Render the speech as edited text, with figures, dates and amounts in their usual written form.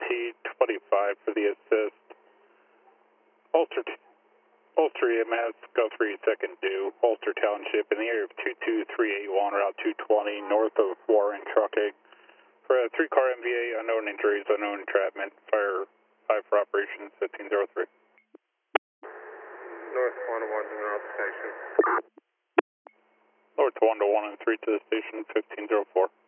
T25 for the assist. Ulster EMS, go 3 second due. Ulster Township in the area of 22381, Route 220, north of Warren Trucking. For a 3-car MVA, unknown injuries, unknown entrapment. Fire 5 for operations, 1503. North 1 to 1 to the station. North 1 to 1 and 3 to the station, 1504.